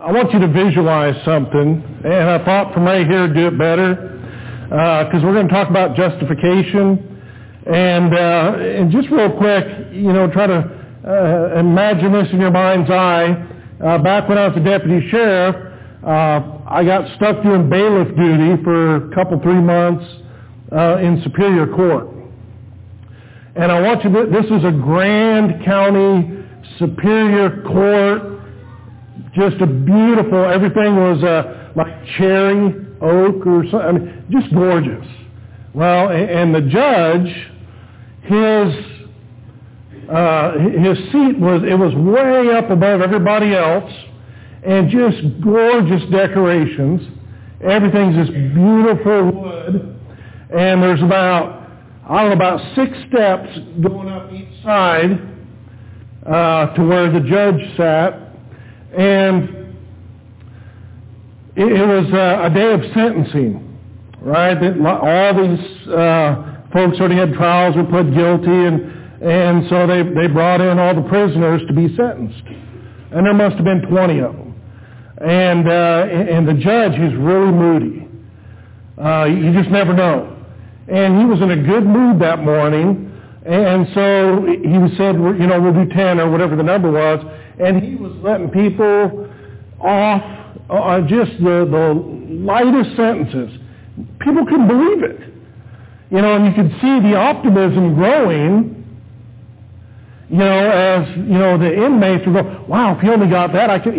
I want you to visualize something, and I thought from right here do it better, because we're going to talk about justification, and just real quick, try to imagine this in your mind's eye. Back when I was a deputy sheriff, I got stuck doing bailiff duty for a couple, 3 months in Superior Court. And I want you to, this is a Grand County Superior Court, just a beautiful, everything was like cherry oak or something, I mean, just gorgeous. Well, and the judge, his seat was way up above everybody else, and just gorgeous decorations. Everything's just beautiful wood, and there's about 6 steps going up each side to where the judge sat. And it was a day of sentencing, right? All these folks already had trials or pled guilty, and so they brought in all the prisoners to be sentenced. And there must have been 20 of them. And the judge, he's really moody. You just never know. And he was in a good mood that morning, and so he said, we'll do 10 or whatever the number was, and he was letting people off just the lightest sentences. People couldn't believe it. And you could see the optimism growing, as, the inmates would go, wow, if he only got that, I could,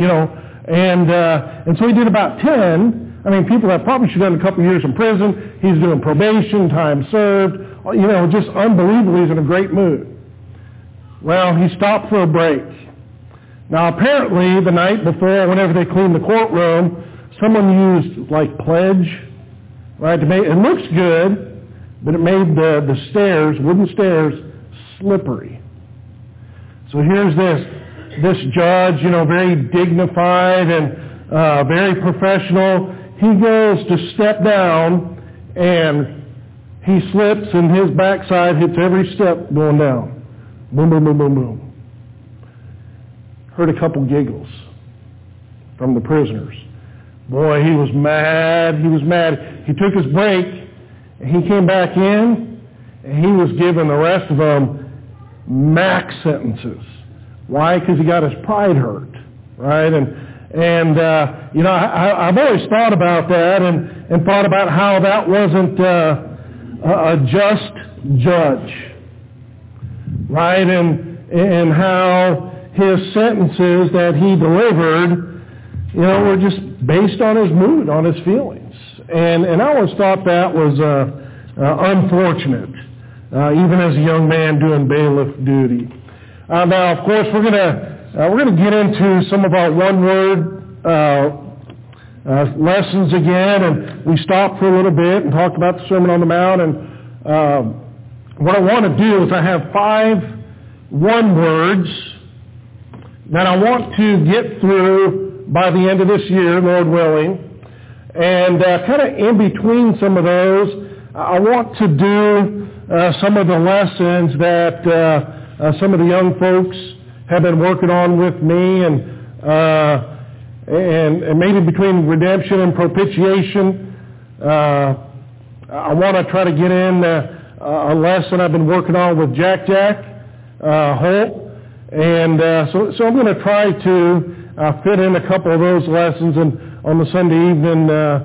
and so he did about 10. I mean, people that probably should have done a couple of years in prison. He's doing probation, time served, just unbelievable. He's in a great mood. Well, he stopped for a break. Now, apparently, the night before, whenever they cleaned the courtroom, someone used, pledge, right, to make, it looks good, but it made the stairs, wooden stairs, slippery. So here's this judge, very dignified and very professional. He goes to step down, and he slips, and his backside hits every step going down. Boom, boom, boom, boom, boom. Heard a couple giggles from the prisoners. Boy, he was mad. He was mad. He took his break, and he came back in, and he was giving the rest of them max sentences. Why? Because he got his pride hurt, right? And I've always thought about that and thought about how that wasn't a just judge, right? And how his sentences that he delivered, were just based on his mood, on his feelings. And I always thought that was unfortunate, even as a young man doing bailiff duty. Now, of course, we're going to get into some of our one-word lessons again, and we stopped for a little bit and talked about the Sermon on the Mount. And what I want to do is I have 5 one-words that I want to get through by the end of this year, Lord willing. And kind of in between some of those, I want to do some of the lessons that some of the young folks have been working on with me, and maybe between redemption and propitiation. I want to try to get in a lesson I've been working on with Jack Holt. And so I'm going to try to fit in a couple of those lessons on the Sunday evening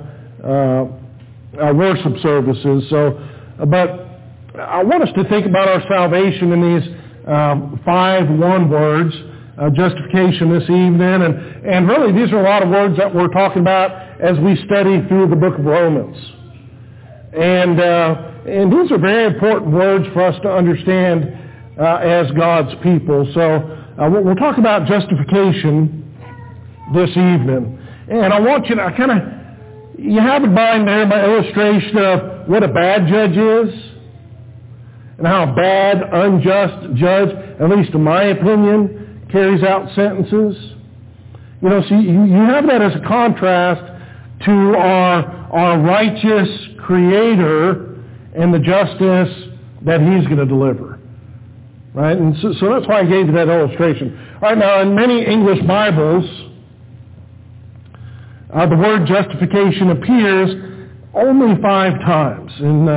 worship services. But I want us to think about our salvation in these 5 one-words, justification this evening. And really, these are a lot of words that we're talking about as we study through the book of Romans. And these are very important words for us to understand as God's people. So we'll talk about justification this evening. And I want you to you have in mind there my illustration of what a bad judge is, and how a bad, unjust judge, at least in my opinion, carries out sentences. So you have that as a contrast to our righteous Creator and the justice that He's going to deliver. Right? And so that's why I gave you that illustration. All right, now in many English Bibles, The word justification appears only 5 times. In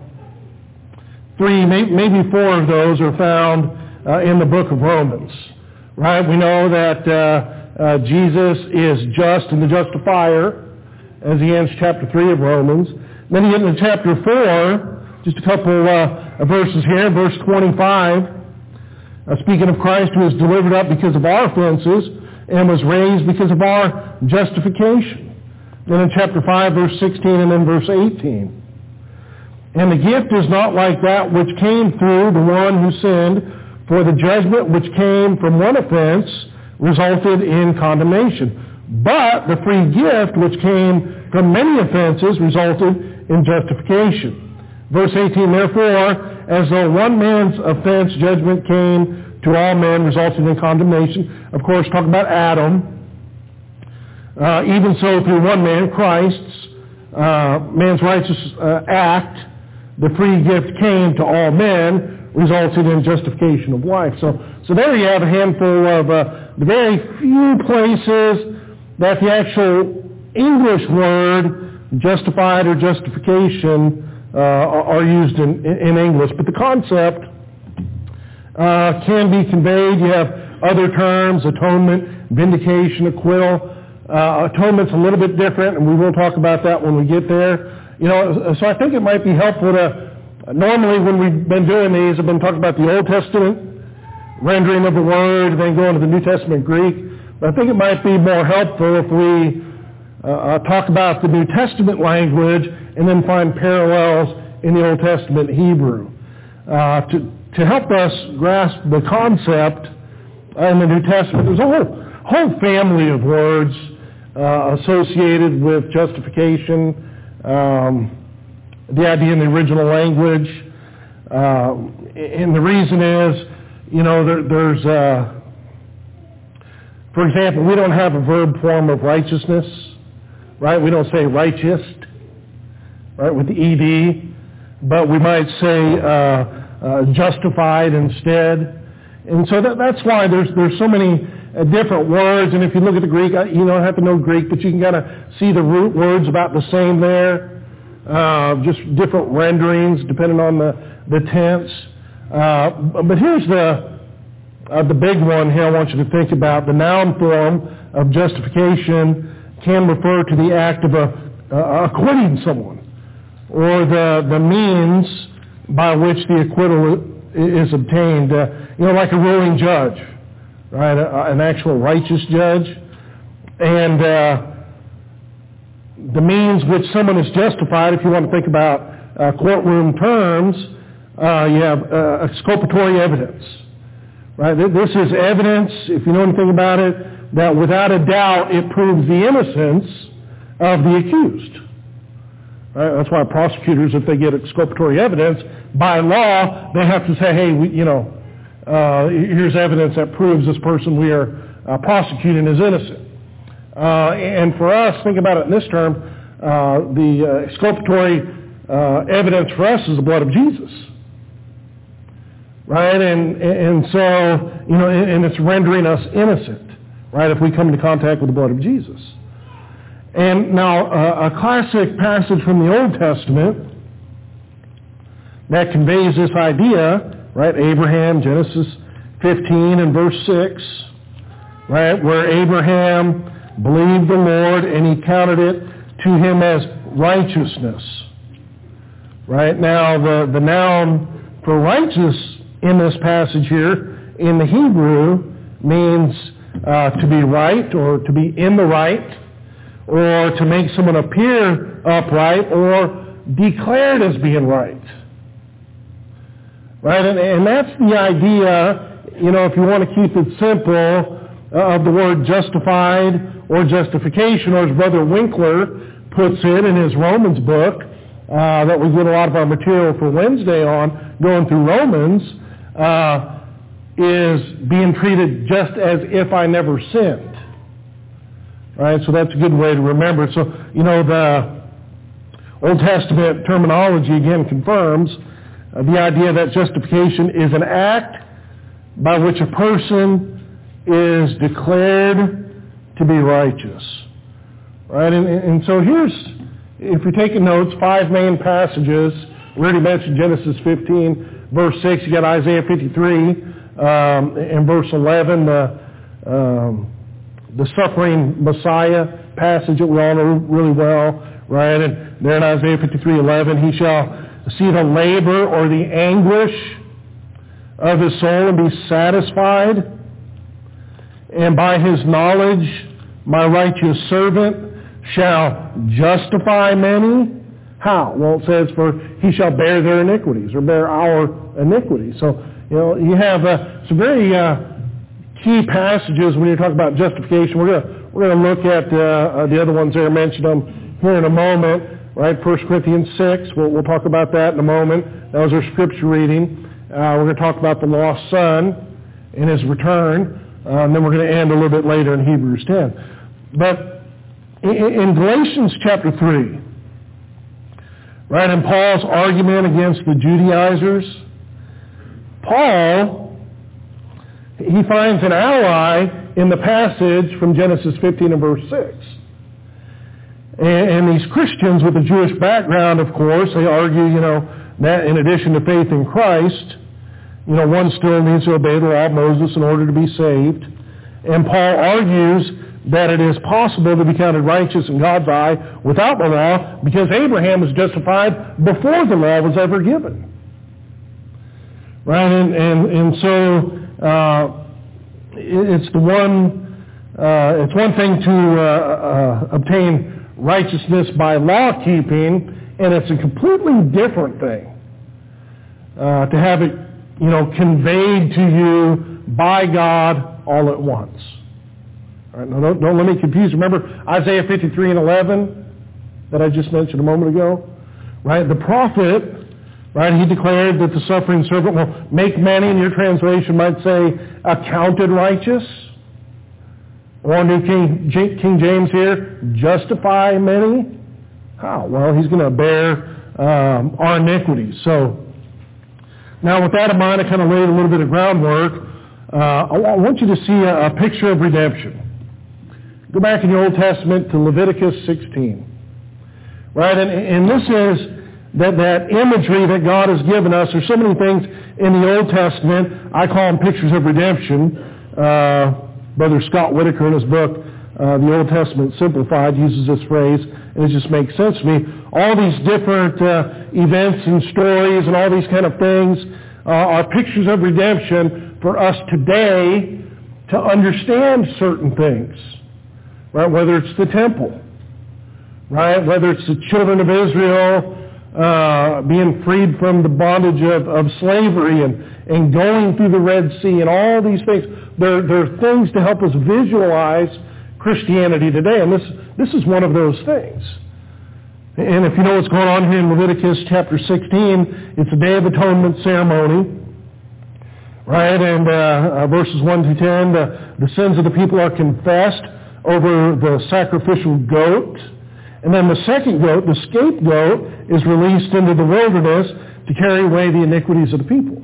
3, maybe 4 of those are found in the book of Romans. Right? We know that Jesus is just and the justifier, as he ends chapter 3 of Romans. Then you get into chapter 4, just a couple verses here, verse 25. Speaking of Christ, who was delivered up because of our offenses and was raised because of our justification. Then in chapter 5, verse 16, and then verse 18. And the gift is not like that which came through the one who sinned, for the judgment which came from one offense resulted in condemnation. But the free gift which came from many offenses resulted in justification. Verse 18, therefore, as though one man's offense judgment came to all men, resulting in condemnation. Of course, talk about Adam. Even so, through one man, Christ's, man's righteous act, the free gift came to all men, resulting in justification of life. So there you have a handful of the very few places that the actual English word justified or justification are used in English. But the concept can be conveyed. You have other terms, atonement, vindication, acquittal. Atonement's a little bit different, and we will talk about that when we get there. So I think it might be helpful to, normally when we've been doing these, I've been talking about the Old Testament rendering of the word, then going to the New Testament Greek. But I think it might be more helpful if we talk about the New Testament language and then find parallels in the Old Testament Hebrew to help us grasp the concept in the New Testament. There's a whole family of words associated with justification, the idea in the original language. And the reason is, there's for example, we don't have a verb form of righteousness, right? We don't say righteous, right, with the ed, but we might say justified instead. And so that's why there's so many different words. And if you look at the Greek, you don't have to know Greek, but you can kind of see the root words about the same there. Just different renderings depending on the tense. But here's the big one here I want you to think about. The noun form of justification can refer to the act of acquitting someone, or the means by which the acquittal is obtained. Like a ruling judge, right? An actual righteous judge. And the means which someone is justified, if you want to think about courtroom terms, you have exculpatory evidence. Right? This is evidence, if you know anything about it, that without a doubt it proves the innocence of the accused. Right? That's why prosecutors, if they get exculpatory evidence, by law, they have to say, hey, here's evidence that proves this person we are prosecuting is innocent. And for us, think about it in this term, the exculpatory evidence for us is the blood of Jesus. Right? And so, and it's rendering us innocent, right, if we come into contact with the blood of Jesus. And now, a classic passage from the Old Testament that conveys this idea, right, Abraham, Genesis 15 and verse 6, right, where Abraham believed the Lord and he counted it to him as righteousness. Right? Now, the noun for righteous in this passage here in the Hebrew means to be right, or to be in the right, or to make someone appear upright, or declared as being right. Right? And that's the idea, if you want to keep it simple, of the word justified or justification, or as Brother Winkler puts it in his Romans book, that we get a lot of our material for Wednesday on, going through Romans, is being treated just as if I never sinned. Right? So that's a good way to remember it. So, the Old Testament terminology again confirms the idea that justification is an act by which a person is declared to be righteous. Right? And so here's, if you're taking notes, 5 main passages. We already mentioned Genesis 15, verse 6. You got Isaiah 53, and verse 11, the suffering Messiah passage that we all know really well, right? And there in Isaiah 53:11, he shall see the labor or the anguish of his soul and be satisfied. And by his knowledge, my righteous servant shall justify many. How? Well, it says, for he shall bear their iniquities, or bear our iniquities. So, you have some very key passages when you talk about justification. We're going to look at the other ones there, mention them here in a moment, right? 1 Corinthians 6, we'll talk about that in a moment. That was our scripture reading. We're going to talk about the lost son and his return, and then we're going to end a little bit later in Hebrews 10. But in Galatians chapter 3, right, in Paul's argument against the Judaizers, Paul, he finds an ally in the passage from Genesis 15 and verse 6. And these Christians with a Jewish background, of course, they argue, that in addition to faith in Christ, one still needs to obey the law of Moses in order to be saved. And Paul argues that it is possible to be counted righteous in God's eye without the law because Abraham was justified before the law was ever given. Right? And so it's one thing to obtain righteousness by law keeping, and it's a completely different thing to have it, conveyed to you by God all at once. All right, now don't let me confuse. Remember Isaiah 53 and 11 that I just mentioned a moment ago? Right? The prophet, right, he declared that the suffering servant will make many, in your translation might say, accounted righteous. Or New King James here, justify many. How? Well, he's going to bear our iniquities. So, now with that in mind, I kind of laid a little bit of groundwork. I want you to see a picture of redemption. Go back in the Old Testament to Leviticus 16. Right? And this is that imagery that God has given us. There's so many things in the Old Testament. I call them pictures of redemption. Brother Scott Whitaker in his book, The Old Testament Simplified, uses this phrase, and it just makes sense to me. All these different events and stories and all these kind of things are pictures of redemption for us today to understand certain things. Right? Whether it's the temple, right? Whether it's the children of Israel being freed from the bondage of slavery and going through the Red Sea and all these things. There are things to help us visualize Christianity today, and this is one of those things. And if you know what's going on here in Leviticus chapter 16, it's a Day of Atonement ceremony, right? And verses 1 to 10, the sins of the people are confessed over the sacrificial goat. And then the second goat, the scapegoat, is released into the wilderness to carry away the iniquities of the people.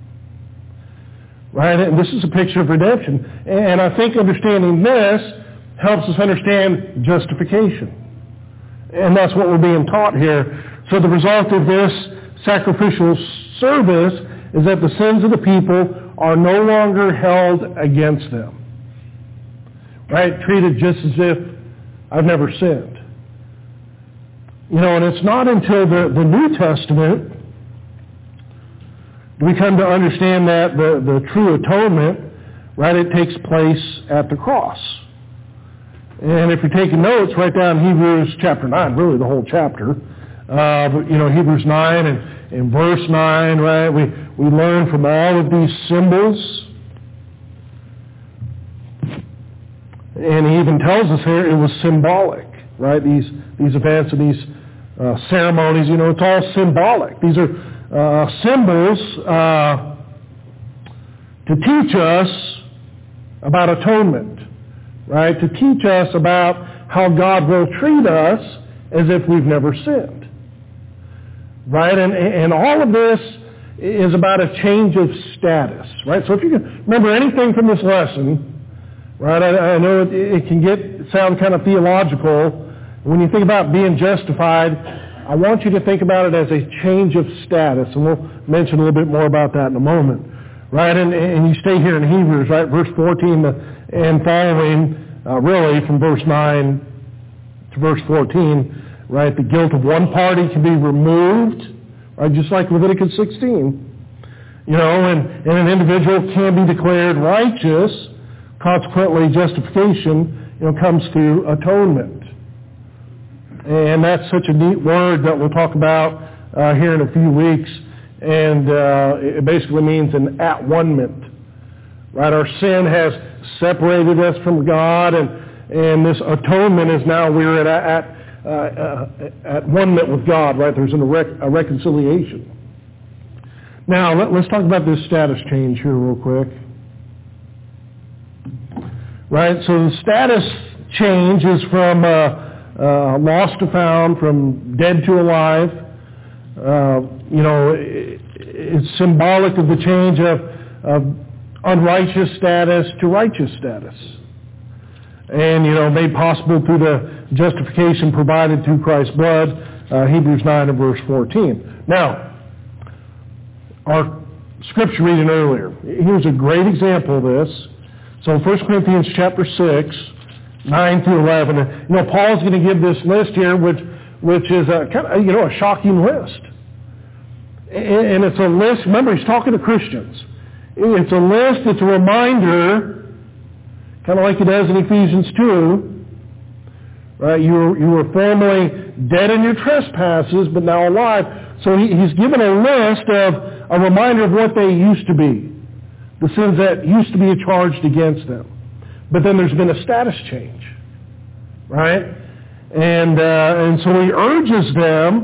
Right? And this is a picture of redemption. And I think understanding this helps us understand justification. And that's what we're being taught here. So the result of this sacrificial service is that the sins of the people are no longer held against them. Right? Treated just as if I've never sinned. And it's not until the New Testament we come to understand that the true atonement, right, it takes place at the cross. And if you're taking notes, write down Hebrews chapter 9, really the whole chapter. But Hebrews 9 and verse 9, right, we learn from all of these symbols. And he even tells us here it was symbolic, right, these events and these ceremonies, it's all symbolic. These are symbols to teach us about atonement, right? To teach us about how God will treat us as if we've never sinned, right? And all of this is about a change of status, right? So if you can remember anything from this lesson, right? I know it can sound kind of theological, When you think about being justified, I want you to think about it as a change of status, and we'll mention a little bit more about that in a moment. Right, and you stay here in Hebrews, right, verse 14 and following, really from verse 9 to verse 14, right, the guilt of one party can be removed, right, just like Leviticus 16. You know, and an individual can be declared righteous. Consequently, justification, comes through atonement. And that's such a neat word that we'll talk about here in a few weeks. And it basically means an at-one-ment. Right? Our sin has separated us from God, and this atonement is now we're at one-ment with God. Right? There's a reconciliation. Now, let's talk about this status change here real quick. Right? So the status change is from lost to found, from dead to alive. It's symbolic of the change of unrighteous status to righteous status. And, made possible through the justification provided through Christ's blood, Hebrews 9 and verse 14. Now, our scripture reading earlier. Here's a great example of this. So 1 Corinthians chapter 6, 9 through 11. Paul's going to give this list here, which is a shocking list. And it's a list, remember, he's talking to Christians. It's a list, it's a reminder, kind of like he does in Ephesians 2. Right? You were formerly dead in your trespasses, but now alive. So he's given a list of a reminder of what they used to be, the sins that used to be charged against them. But then there's been a status change, right? And so he urges them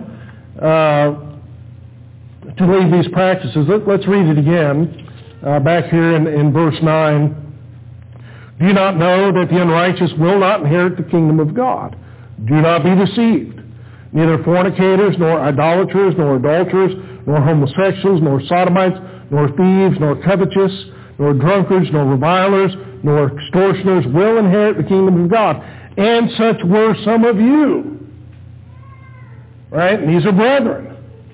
to leave these practices. Let's read it again, back here in verse 9. Do you not know that the unrighteous will not inherit the kingdom of God? Do not be deceived. Neither fornicators, nor idolaters, nor adulterers, nor homosexuals, nor sodomites, nor thieves, nor covetous, nor drunkards, nor revilers, nor extortioners will inherit the kingdom of God. And such were some of you. Right? And these are brethren.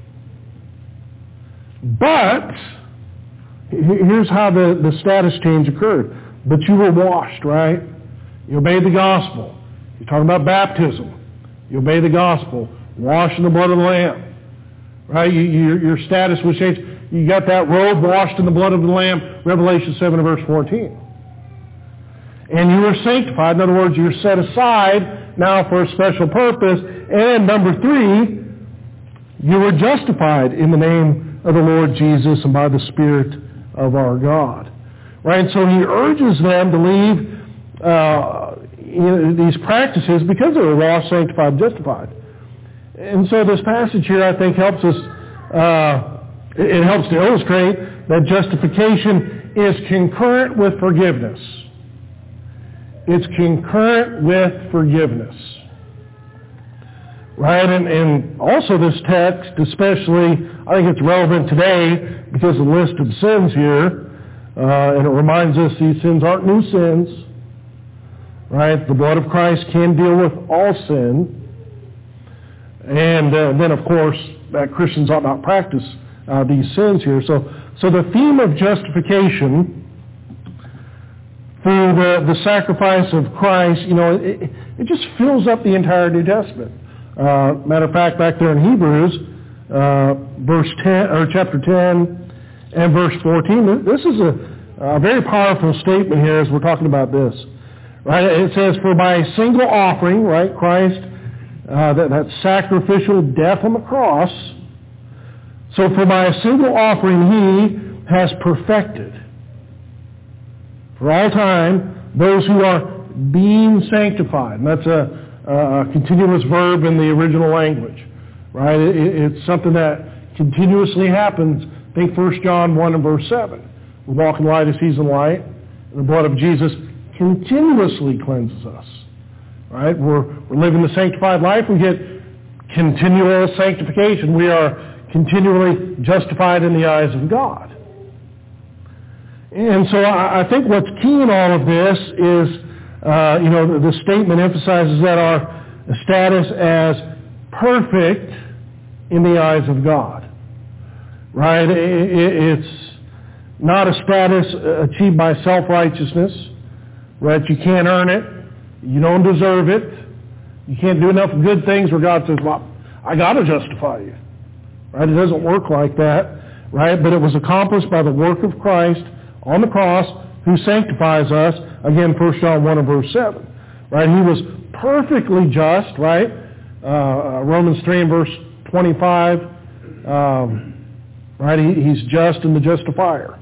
But, here's how the status change occurred. But you were washed, right? You obeyed the gospel. You're talking about baptism. You obey the gospel. Washed in the blood of the Lamb. Right? Your status was changed. You got that robe washed in the blood of the Lamb, Revelation 7 and verse 14. And you were sanctified. In other words, you're set aside now for a special purpose. And number 3, you were justified in the name of the Lord Jesus and by the Spirit of our God. Right? So he urges them to leave these practices because they were lost, sanctified, justified. And so this passage here, I think, helps us, it helps to illustrate that justification is concurrent with forgiveness. It's concurrent with forgiveness. Right? And also this text, especially, I think it's relevant today because of the list of sins here, and it reminds us these sins aren't new sins. Right? The blood of Christ can deal with all sin. And then, of course, that Christians ought not practice these sins here. So the theme of justification through the sacrifice of Christ, it just fills up the entire New Testament. Matter of fact, back there in Hebrews, verse 10 or chapter 10 and verse 14, this is a very powerful statement here as we're talking about this. Right? It says, "For by a single offering," right, Christ, that sacrificial death on the cross. So for by a single offering he has perfected for all time those who are being sanctified. And that's a continuous verb in the original language. Right? It's something that continuously happens. Think 1 John 1 and verse 7. We walk in light as he's in light. And the blood of Jesus continuously cleanses us. Right? We're living the sanctified life. We get continual sanctification. We are continually justified in the eyes of God. And so I think what's key in all of this is, the statement emphasizes that a status as perfect in the eyes of God. Right? It's not a status achieved by self-righteousness. Right? You can't earn it. You don't deserve it. You can't do enough good things where God says, well, I got to justify you. Right? It doesn't work like that. Right? But it was accomplished by the work of Christ on the cross, who sanctifies us. Again, 1 John 1 and verse 7. Right? He was perfectly just, right? Romans 3 and verse 25. Right? He's just and the justifier.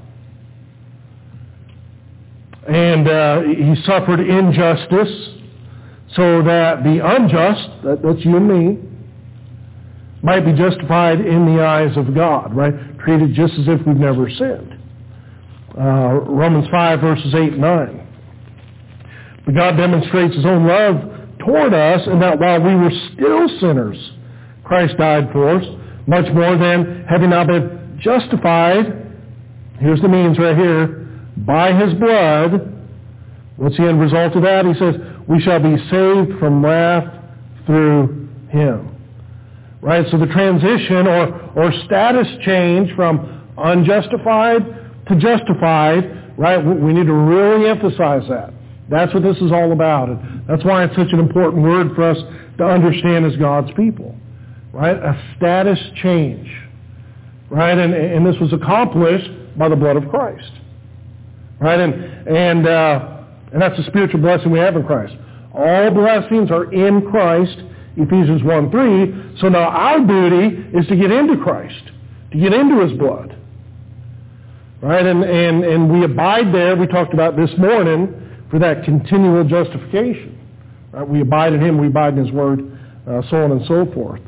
And he suffered injustice so that the unjust, that's you and me, might be justified in the eyes of God, right? Treated just as if we've never sinned. Romans 5 verses 8 and 9. But God demonstrates his own love toward us in that while we were still sinners, Christ died for us. Much more than having now been justified, here's the means right here, by his blood. What's the end result of that? He says, we shall be saved from wrath through him. Right? So the transition or status change from unjustified to justified, right? We need to really emphasize that. That's what this is all about. And that's why it's such an important word for us to understand as God's people. Right? A status change. Right? And this was accomplished by the blood of Christ. Right? And that's the spiritual blessing we have in Christ. All blessings are in Christ, Ephesians 1:3. So now our duty is to get into Christ, to get into his blood. Right? And we abide there, we talked about this morning, for that continual justification. Right? We abide in him, we abide in his word, so on and so forth.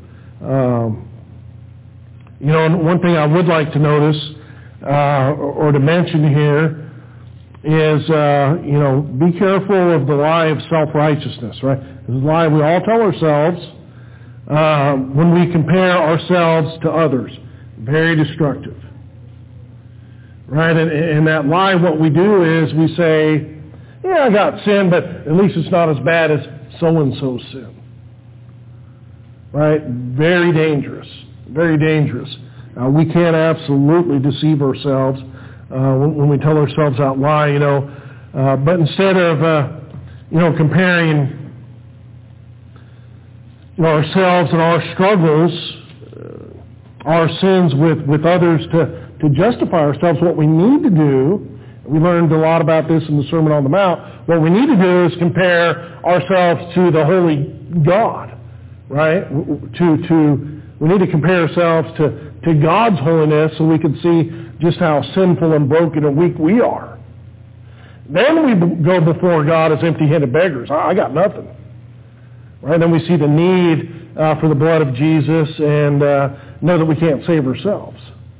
And one thing I would like to notice or to mention here is, be careful of the lie of self-righteousness, right? This is a lie we all tell ourselves when we compare ourselves to others. Very destructive. Right? And that lie, what we do is we say, yeah, I got sin, but at least it's not as bad as so-and-so sin. Right? Very dangerous. Very dangerous. We can't absolutely deceive ourselves when we tell ourselves that lie, but instead of, comparing ourselves and our struggles, our sins with others to justify ourselves, what we need to do, we learned a lot about this in the Sermon on the Mount, what we need to do is compare ourselves to the holy God, right? We need to compare ourselves to God's holiness so we can see just how sinful and broken and weak we are. Then we go before God as empty-handed beggars. I got nothing. Right? Then we see the need for the blood of Jesus and know that we can't save ourselves.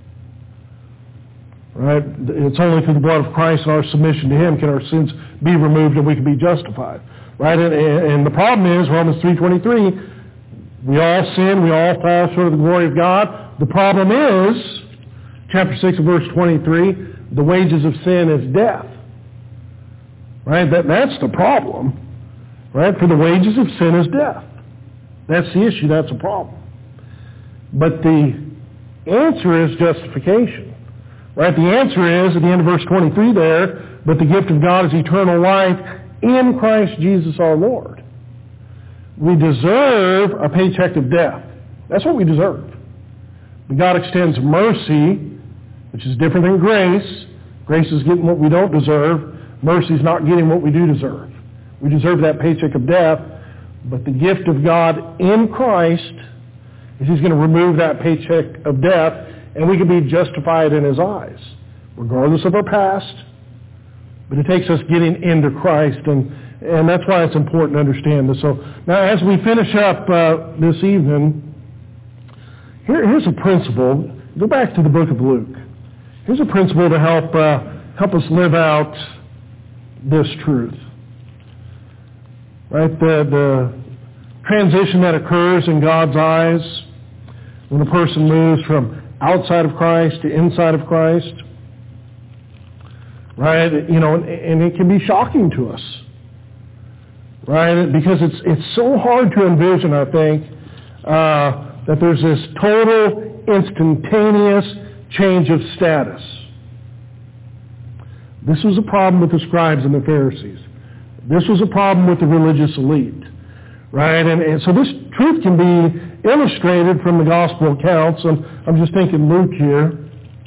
Right? It's only through the blood of Christ and our submission to him can our sins be removed and we can be justified. Right? And the problem is, Romans 3:23, we all sin, we all fall short of the glory of God. The problem is, chapter 6 verse 23, the wages of sin is death. Right? That's the problem. Right? For the wages of sin is death. That's the issue. That's the problem. But the answer is justification. Right? The answer is, at the end of verse 23 there, but the gift of God is eternal life in Christ Jesus our Lord. We deserve a paycheck of death. That's what we deserve. But God extends mercy, which is different than grace. Grace is getting what we don't deserve. Mercy is not getting what we do deserve. We deserve that paycheck of death, but the gift of God in Christ is he's going to remove that paycheck of death, and we can be justified in his eyes, regardless of our past. But it takes us getting into Christ, and that's why it's important to understand this. So now as we finish up this evening, here's a principle. Go back to the book of Luke. Here's a principle to help us live out this truth. Right? The transition that occurs in God's eyes when a person moves from outside of Christ to inside of Christ. Right? And it can be shocking to us. right? Because it's so hard to envision, I think, that there's this total, instantaneous change of status. This was a problem with the scribes and the Pharisees. This was a problem with the religious elite, right? And so this truth can be illustrated from the gospel accounts. And I'm just thinking Luke here.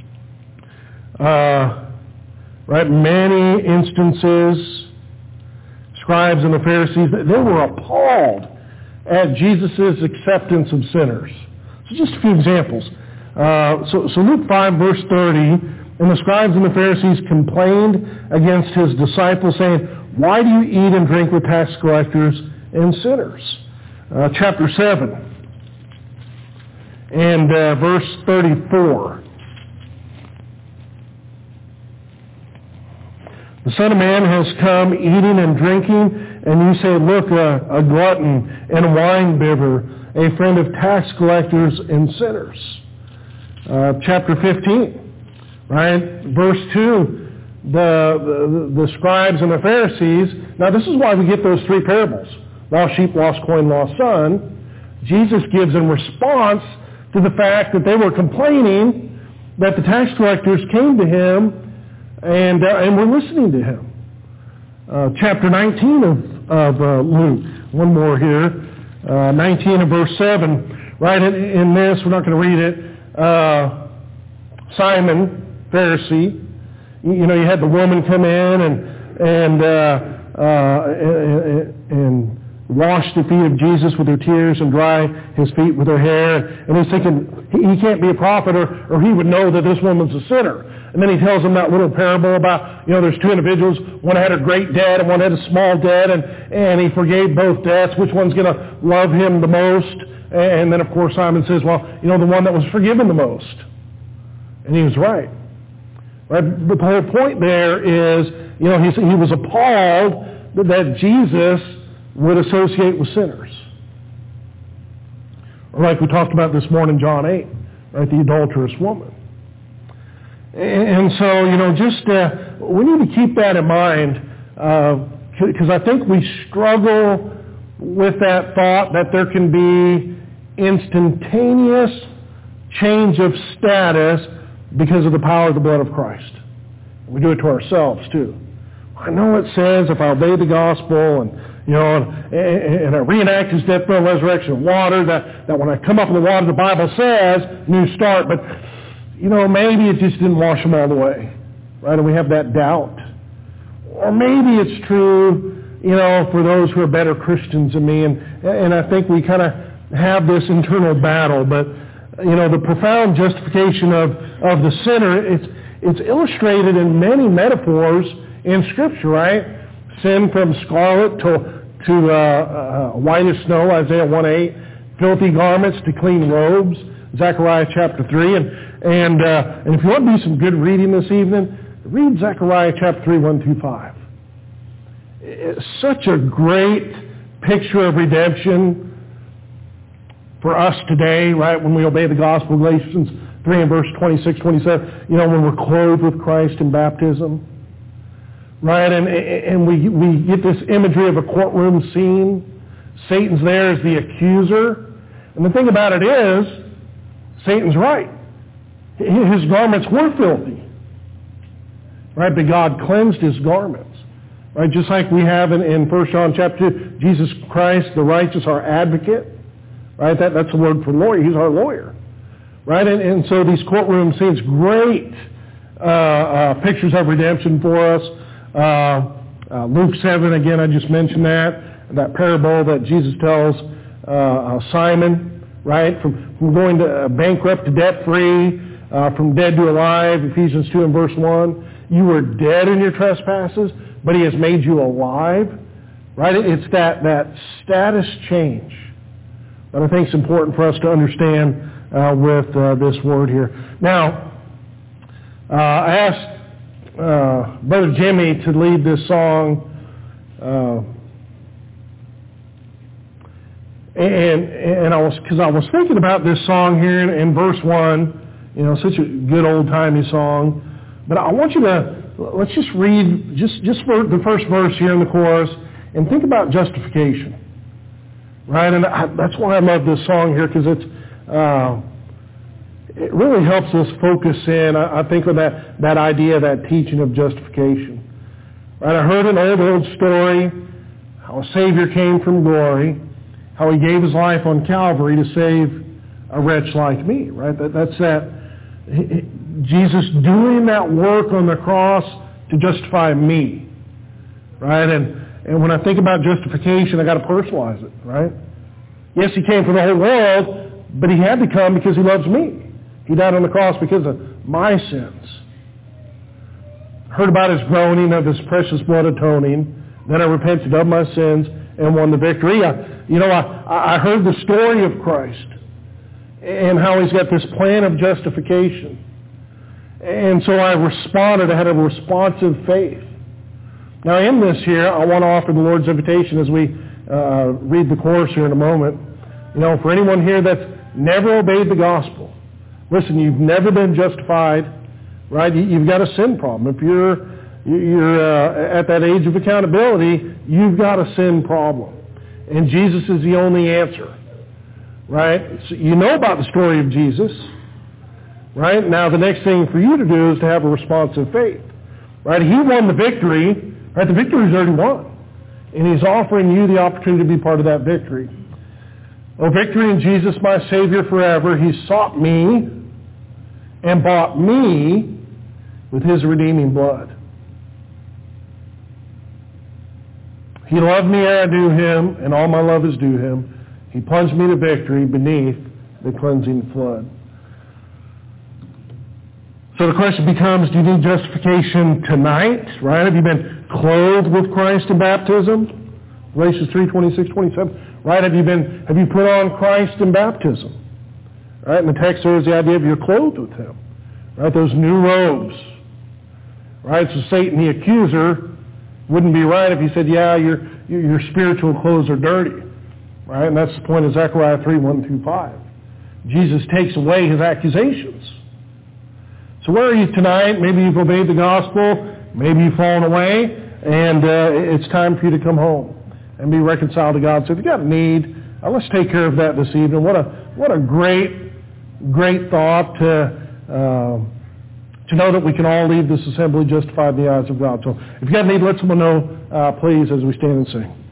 Right? Many instances, scribes and the Pharisees, they were appalled at Jesus' acceptance of sinners. So just a few examples. So Luke 5, verse 30, and the scribes and the Pharisees complained against his disciples, saying, "Why do you eat and drink with tax collectors and sinners?" Chapter 7 and verse 34. The Son of Man has come eating and drinking, and you say, "Look, a glutton and a wine bibber, a friend of tax collectors and sinners." Chapter 15, right? Verse 2, the scribes and the Pharisees. Now this is why we get those three parables. Lost sheep, lost coin, lost son. Jesus gives in response to the fact that they were complaining that the tax collectors came to him and were listening to him. Chapter 19 of Luke. One more here. 19 and verse 7. Right in this, we're not going to read it. Simon, Pharisee. You know, you had the woman come in and wash the feet of Jesus with her tears and dry his feet with her hair. And he's thinking, he can't be a prophet or he would know that this woman's a sinner. And then he tells them that little parable about, there's two individuals. One had a great debt and one had a small debt. And he forgave both debts. Which one's going to love him the most? And then, of course, Simon says, well, the one that was forgiven the most. And he was right. Right? But the whole point there is, he was appalled that Jesus would associate with sinners. Or like we talked about this morning, John 8, right? The adulterous woman. And so, we need to keep that in mind, because I think we struggle with that thought that there can be instantaneous change of status because of the power of the blood of Christ. We do it to ourselves too. I know it says if I obey the gospel and I reenact his death, burial, resurrection, and water, that when I come up in the water, the Bible says, new start. But, maybe it just didn't wash them all the way. Right? And we have that doubt. Or maybe it's true, for those who are better Christians than me. And I think we kind of have this internal battle. But, the profound justification of the sinner, it's illustrated in many metaphors in Scripture, right? Sin from scarlet to white as snow, Isaiah 1:8. Filthy garments to clean robes, Zechariah chapter 3. And if you want to do some good reading this evening, read Zechariah chapter 3, 1-5. It's such a great picture of redemption for us today, right, when we obey the gospel. Galatians 3 and verse 26, 27, when we're clothed with Christ in baptism. Right, and we get this imagery of a courtroom scene. Satan's there as the accuser. And the thing about it is, Satan's right. His garments were filthy. Right, but God cleansed his garments. Right, just like we have in 1 John chapter 2, Jesus Christ, the righteous, our advocate. Right, that's the word for lawyer. He's our lawyer. Right, and so these courtroom scenes, great pictures of redemption for us. Luke 7, again, I just mentioned that parable that Jesus tells Simon, right, from going to bankrupt to debt-free, from dead to alive, Ephesians 2 and verse 1. You were dead in your trespasses, but he has made you alive, right? It's that status change that I think is important for us to understand with this word here. Now, I asked Brother Jimmy to lead this song, and I was thinking about this song here in verse 1, such a good old-timey song. But I want you to, let's just read just for the first verse here in the chorus, And think about justification, right? And that's why I love this song here, because it really helps us focus in, I think, on that idea, that teaching of justification. Right? I heard an old story, how a Savior came from glory, how he gave his life on Calvary to save a wretch like me, right? That's Jesus doing that work on the cross to justify me, right? And when I think about justification, I got to personalize it, right? Yes, he came for the whole world, but he had to come because he loves me. He died on the cross because of my sins. Heard about his groaning, of his precious blood atoning. Then I repented of my sins and won the victory. I heard the story of Christ and how he's got this plan of justification. And so I responded. I had a responsive faith. Now in this here, I want to offer the Lord's invitation as we read the chorus here in a moment. For anyone here that's never obeyed the gospel, listen, you've never been justified, right? You've got a sin problem. If you're at that age of accountability, you've got a sin problem. And Jesus is the only answer, right? So you know about the story of Jesus, right? Now the next thing for you to do is to have a responsive faith, right? He won the victory, right? The victory's already won. And he's offering you the opportunity to be part of that victory. Oh, victory in Jesus, my Savior forever. He sought me and bought me with his redeeming blood. He loved me ere I knew him, and all my love is due him. He plunged me to victory beneath the cleansing flood. So the question becomes, do you need justification tonight? Right? Have you been clothed with Christ in baptism? Galatians 3:26-27. Right? Have you put on Christ in baptism? Right? And the text there is the idea of you're clothed with him. Right? Those new robes. Right? So Satan, the accuser, wouldn't be right if he said, yeah, your spiritual clothes are dirty. Right? And that's the point of Zechariah 3:1-5. Jesus takes away his accusations. So where are you tonight? Maybe you've obeyed the gospel. Maybe you've fallen away. And it's time for you to come home and be reconciled to God. So if you've got a need, let's take care of that this evening. What a great thought to know that we can all leave this assembly justified in the eyes of God. So if you've got a need, let someone know, please, as we stand and sing.